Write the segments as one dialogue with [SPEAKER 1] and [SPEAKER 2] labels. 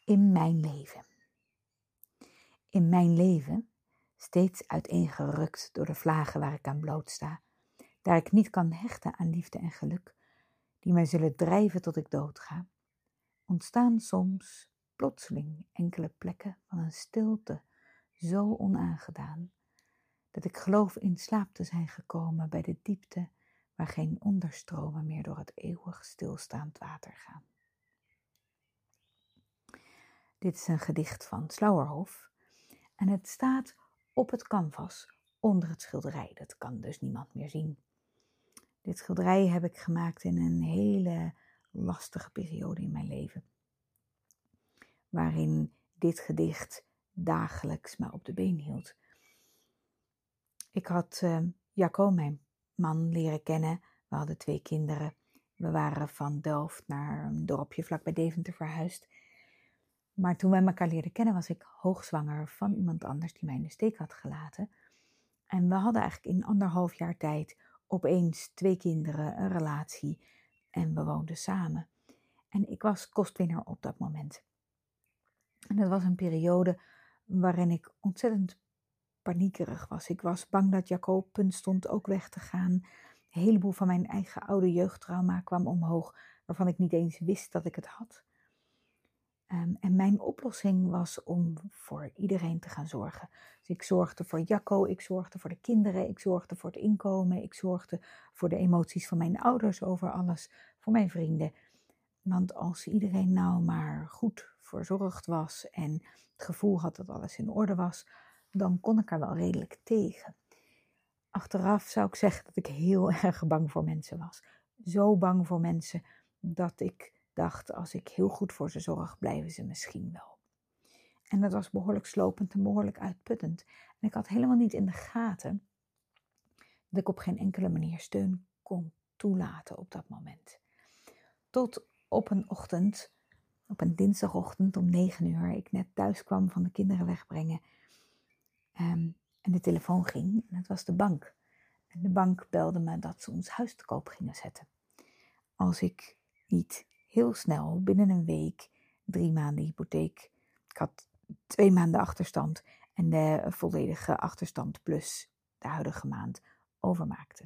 [SPEAKER 1] in mijn leven. In mijn leven, steeds uiteengerukt door de vlagen waar ik aan blootsta, daar ik niet kan hechten aan liefde en geluk, die mij zullen drijven tot ik doodga, ontstaan soms plotseling enkele plekken van een stilte zo onaangedaan, dat ik geloof in slaap te zijn gekomen bij de diepte waar geen onderstromen meer door het eeuwig stilstaand water gaan. Dit is een gedicht van Slauerhoff en het staat op het canvas onder het schilderij. Dat kan dus niemand meer zien. Dit schilderij heb ik gemaakt in een hele lastige periode in mijn leven, waarin dit gedicht dagelijks me op de been hield. Ik had Jacco, mijn man, leren kennen. We hadden 2 kinderen. We waren van Delft naar een dorpje vlakbij Deventer verhuisd. Maar toen wij elkaar leerden kennen was ik hoogzwanger van iemand anders die mij in de steek had gelaten. En we hadden eigenlijk in 1,5 jaar tijd opeens 2 kinderen, een relatie en we woonden samen. En ik was kostwinner op dat moment. En dat was een periode waarin ik ontzettend paniekerig was. Ik was bang dat Jacco op punt stond ook weg te gaan. Een heleboel van mijn eigen oude jeugdtrauma kwam omhoog, waarvan ik niet eens wist dat ik het had. En mijn oplossing was om voor iedereen te gaan zorgen. Dus ik zorgde voor Jacco, ik zorgde voor de kinderen, ik zorgde voor het inkomen, ik zorgde voor de emoties van mijn ouders over alles, voor mijn vrienden. Want als iedereen nou maar goed verzorgd was en het gevoel had dat alles in orde was, dan kon ik er wel redelijk tegen. Achteraf zou ik zeggen dat ik heel erg bang voor mensen was. Zo bang voor mensen dat ik dacht, als ik heel goed voor ze zorg, blijven ze misschien wel. En dat was behoorlijk slopend en behoorlijk uitputtend. En ik had helemaal niet in de gaten dat ik op geen enkele manier steun kon toelaten op dat moment. Tot op een ochtend, op een dinsdagochtend om 9:00, ik net thuis kwam van de kinderen wegbrengen. En de telefoon ging en het was de bank. En de bank belde me dat ze ons huis te koop gingen zetten. Als ik niet heel snel, binnen een week, 3 maanden hypotheek. Ik had 2 maanden achterstand en de volledige achterstand plus de huidige maand overmaakte.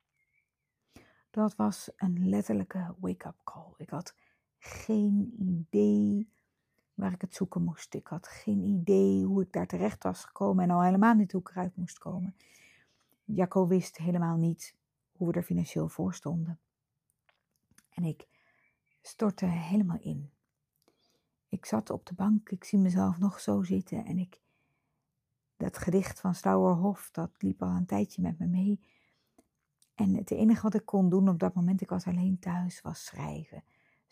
[SPEAKER 1] Dat was een letterlijke wake-up call. Ik had geen idee waar ik het zoeken moest. Ik had geen idee hoe ik daar terecht was gekomen en al helemaal niet hoe ik eruit moest komen. Jacco wist helemaal niet hoe we er financieel voor stonden. En ik stortte helemaal in. Ik zat op de bank, ik zie mezelf nog zo zitten en dat gedicht van Slauerhoff, dat liep al een tijdje met me mee. En het enige wat ik kon doen op dat moment, ik was alleen thuis, was schrijven.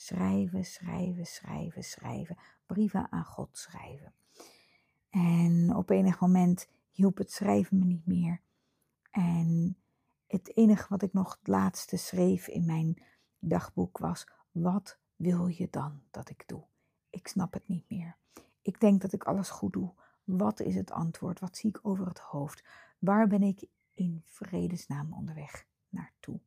[SPEAKER 1] Schrijven. Brieven aan God schrijven. En op enig moment hielp het schrijven me niet meer. En het enige wat ik nog het laatste schreef in mijn dagboek was: wat wil je dan dat ik doe? Ik snap het niet meer. Ik denk dat ik alles goed doe. Wat is het antwoord? Wat zie ik over het hoofd? Waar ben ik in vredesnaam onderweg naartoe?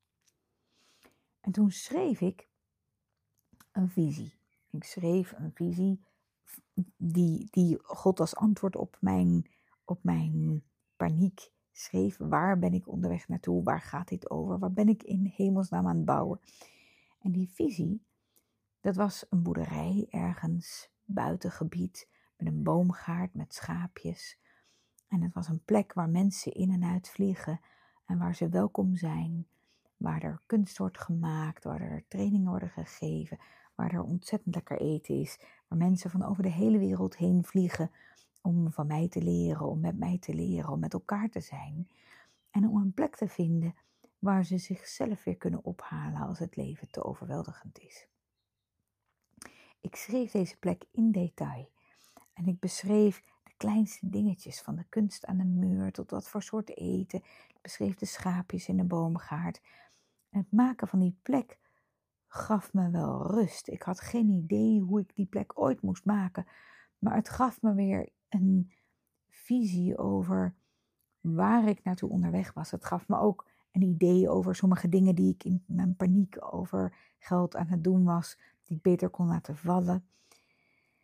[SPEAKER 1] En toen schreef ik een visie. Ik schreef een visie die God als antwoord op mijn paniek schreef. Waar ben ik onderweg naartoe? Waar gaat dit over? Waar ben ik in hemelsnaam aan het bouwen? En die visie, dat was een boerderij ergens buitengebied met een boomgaard met schaapjes. En het was een plek waar mensen in en uit vliegen en waar ze welkom zijn. Waar er kunst wordt gemaakt, waar er trainingen worden gegeven, waar er ontzettend lekker eten is. Waar mensen van over de hele wereld heen vliegen om van mij te leren, om met mij te leren, om met elkaar te zijn. En om een plek te vinden waar ze zichzelf weer kunnen ophalen als het leven te overweldigend is. Ik schreef deze plek in detail en ik beschreef de kleinste dingetjes, van de kunst aan de muur tot wat voor soort eten. Ik beschreef de schaapjes in de boomgaard. En het maken van die plek gaf me wel rust. Ik had geen idee hoe ik die plek ooit moest maken, maar het gaf me weer een visie over waar ik naartoe onderweg was. Het gaf me ook een idee over sommige dingen die ik in mijn paniek over geld aan het doen was, die ik beter kon laten vallen.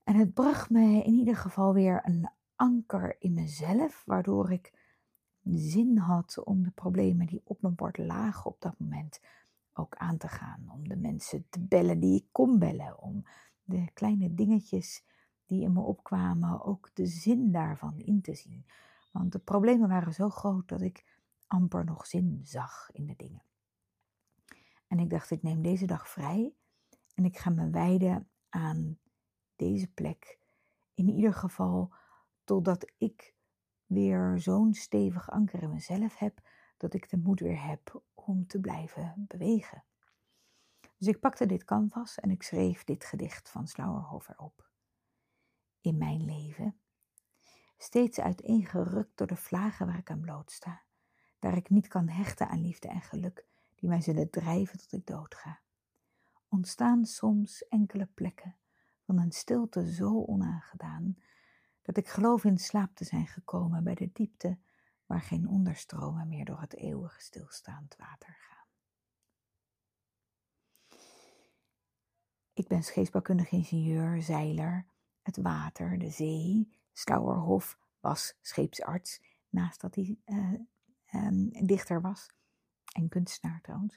[SPEAKER 1] En het bracht me in ieder geval weer een anker in mezelf, waardoor ik zin had om de problemen die op mijn bord lagen op dat moment ook aan te gaan. Om de mensen te bellen die ik kon bellen. Om de kleine dingetjes die in me opkwamen ook de zin daarvan in te zien. Want de problemen waren zo groot dat ik amper nog zin zag in de dingen. En ik dacht, ik neem deze dag vrij en ik ga me wijden aan deze plek. In ieder geval totdat ik weer zo'n stevig anker in mezelf heb, dat ik de moed weer heb om te blijven bewegen. Dus ik pakte dit canvas en ik schreef dit gedicht van Slauerhoff erop. In mijn leven, steeds uiteengerukt door de vlagen waar ik aan blootsta, daar ik niet kan hechten aan liefde en geluk, die mij zullen drijven tot ik doodga. Ontstaan soms enkele plekken van een stilte zo onaangedaan, dat ik geloof in slaap te zijn gekomen bij de diepte waar geen onderstromen meer door het eeuwige stilstaand water gaan. Ik ben scheepsbouwkundig ingenieur, zeiler, het water, de zee. Slauerhoff was scheepsarts, naast dat hij dichter was en kunstenaar trouwens.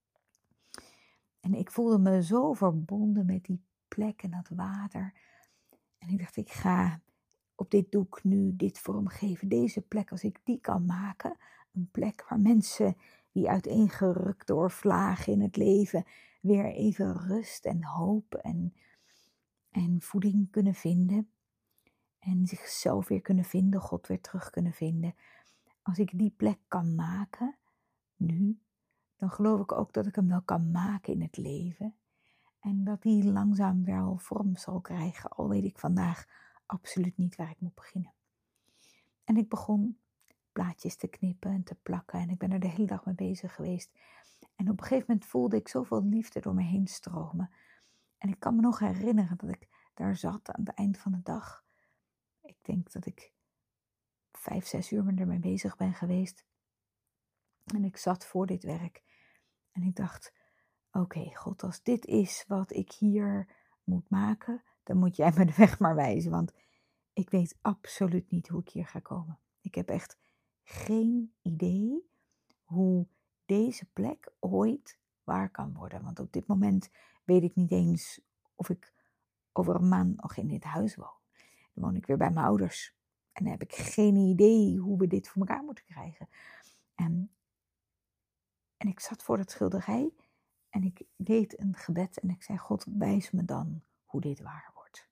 [SPEAKER 1] En ik voelde me zo verbonden met die plek en dat water. En ik dacht, ik ga op dit doek nu dit vormgeven. Deze plek, als ik die kan maken. Een plek waar mensen die uiteengerukt door vlagen in het leven weer even rust en hoop en voeding kunnen vinden. En zichzelf weer kunnen vinden, God weer terug kunnen vinden. Als ik die plek kan maken, nu, dan geloof ik ook dat ik hem wel kan maken in het leven. En dat die langzaam wel vorm zal krijgen, al weet ik vandaag absoluut niet waar ik moet beginnen. En ik begon plaatjes te knippen en te plakken en ik ben er de hele dag mee bezig geweest. En op een gegeven moment voelde ik zoveel liefde door me heen stromen. En ik kan me nog herinneren dat ik daar zat aan het eind van de dag. Ik denk dat ik 5, 6 uur ermee bezig ben geweest. En ik zat voor dit werk. En ik dacht, oké, God, als dit is wat ik hier moet maken, dan moet jij me de weg maar wijzen. Want ik weet absoluut niet hoe ik hier ga komen. Ik heb echt geen idee hoe deze plek ooit waar kan worden. Want op dit moment weet ik niet eens of ik over een maand nog in dit huis woon. Dan woon ik weer bij mijn ouders. En dan heb ik geen idee hoe we dit voor elkaar moeten krijgen. En ik zat voor dat schilderij en ik deed een gebed en ik zei, God, wijs me dan hoe dit waar wordt.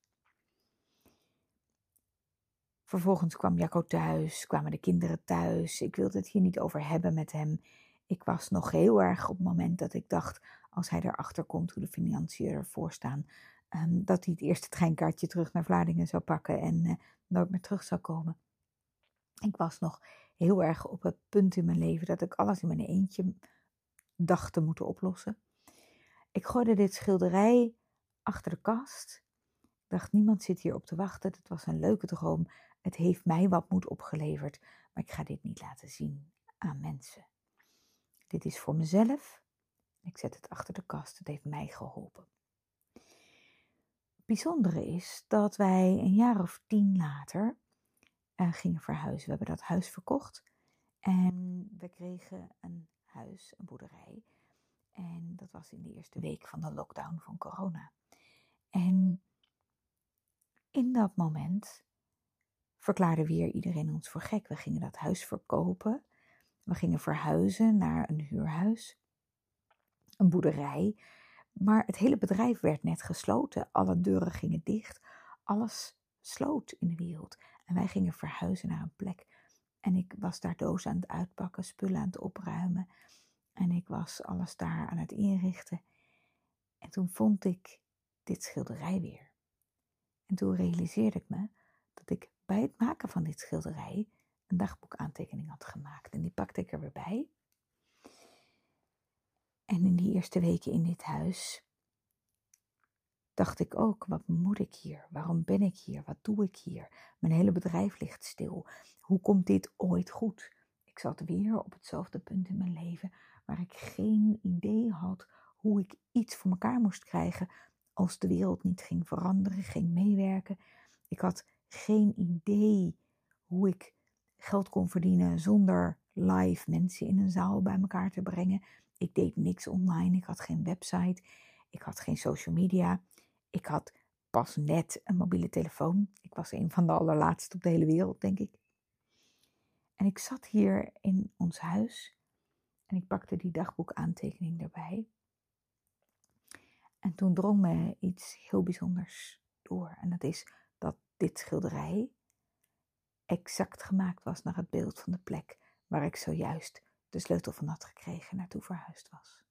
[SPEAKER 1] Vervolgens kwam Jacco thuis, kwamen de kinderen thuis. Ik wilde het hier niet over hebben met hem. Ik was nog heel erg op het moment dat ik dacht, als hij erachter komt hoe de financiën ervoor staan, dat hij het eerste treinkaartje terug naar Vlaardingen zou pakken en nooit meer terug zou komen. Ik was nog heel erg op het punt in mijn leven dat ik alles in mijn eentje dacht te moeten oplossen. Ik gooide dit schilderij achter de kast. Ik dacht, niemand zit hier op te wachten. Het was een leuke droom. Het heeft mij wat moed opgeleverd. Maar ik ga dit niet laten zien aan mensen. Dit is voor mezelf. Ik zet het achter de kast. Het heeft mij geholpen. Het bijzondere is dat wij een jaar of 10 later gingen verhuizen. We hebben dat huis verkocht. En we kregen een huis, een boerderij. En dat was in de eerste week van de lockdown van corona. En in dat moment verklaarde weer iedereen ons voor gek. We gingen dat huis verkopen. We gingen verhuizen naar een huurhuis. Een boerderij. Maar het hele bedrijf werd net gesloten. Alle deuren gingen dicht. Alles sloot in de wereld. En wij gingen verhuizen naar een plek. En ik was daar dozen aan het uitpakken, spullen aan het opruimen. En ik was alles daar aan het inrichten. En toen vond ik dit schilderij weer. En toen realiseerde ik me dat ik bij het maken van dit schilderij een dagboekaantekening had gemaakt. En die pakte ik er weer bij. En in die eerste weken in dit huis dacht ik ook, wat moet ik hier? Waarom ben ik hier? Wat doe ik hier? Mijn hele bedrijf ligt stil. Hoe komt dit ooit goed? Ik zat weer op hetzelfde punt in mijn leven waar ik geen idee had hoe ik iets voor elkaar moest krijgen als de wereld niet ging veranderen, ging meewerken. Ik had geen idee hoe ik geld kon verdienen zonder live mensen in een zaal bij elkaar te brengen. Ik deed niks online, ik had geen website, ik had geen social media. Ik had pas net een mobiele telefoon. Ik was een van de allerlaatste op de hele wereld, denk ik. En ik zat hier in ons huis en ik pakte die dagboekaantekening erbij. En toen drong me iets heel bijzonders door. En dat is dat dit schilderij exact gemaakt was naar het beeld van de plek waar ik zojuist de sleutel van had gekregen en naartoe verhuisd was.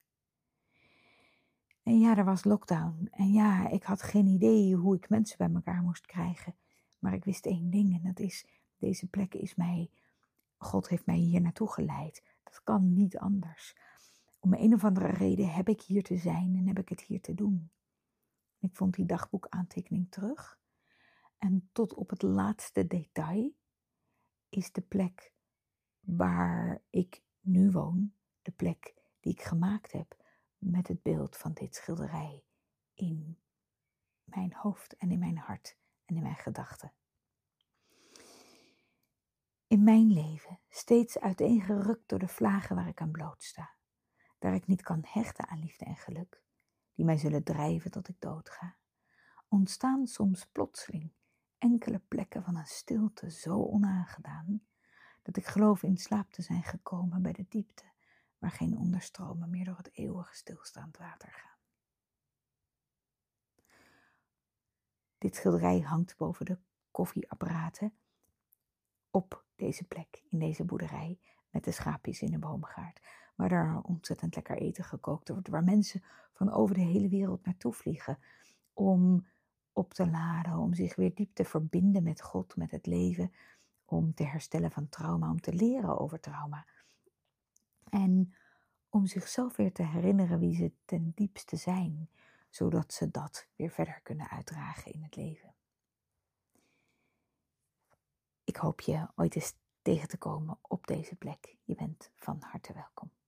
[SPEAKER 1] En ja, er was lockdown. En ja, ik had geen idee hoe ik mensen bij elkaar moest krijgen. Maar ik wist één ding en dat is, deze plek is God heeft mij hier naartoe geleid. Dat kan niet anders. Om een of andere reden heb ik hier te zijn en heb ik het hier te doen. Ik vond die dagboekaantekening terug. En tot op het laatste detail is de plek waar ik nu woon, de plek die ik gemaakt heb met het beeld van dit schilderij in mijn hoofd en in mijn hart en in mijn gedachten. In mijn leven steeds uiteengerukt door de vlagen waar ik aan blootsta, daar ik niet kan hechten aan liefde en geluk, die mij zullen drijven tot ik doodga, ontstaan soms plotseling enkele plekken van een stilte zo onaangedaan, dat ik geloof in slaap te zijn gekomen bij de diepte, waar geen onderstromen meer door het eeuwige stilstaand water gaan. Dit schilderij hangt boven de koffieapparaten op deze plek, in deze boerderij, met de schaapjes in de boomgaard, waar er ontzettend lekker eten gekookt wordt, waar mensen van over de hele wereld naartoe vliegen om op te laden, om zich weer diep te verbinden met God, met het leven, om te herstellen van trauma, om te leren over trauma. En om zichzelf weer te herinneren wie ze ten diepste zijn, zodat ze dat weer verder kunnen uitdragen in het leven. Ik hoop je ooit eens tegen te komen op deze plek. Je bent van harte welkom.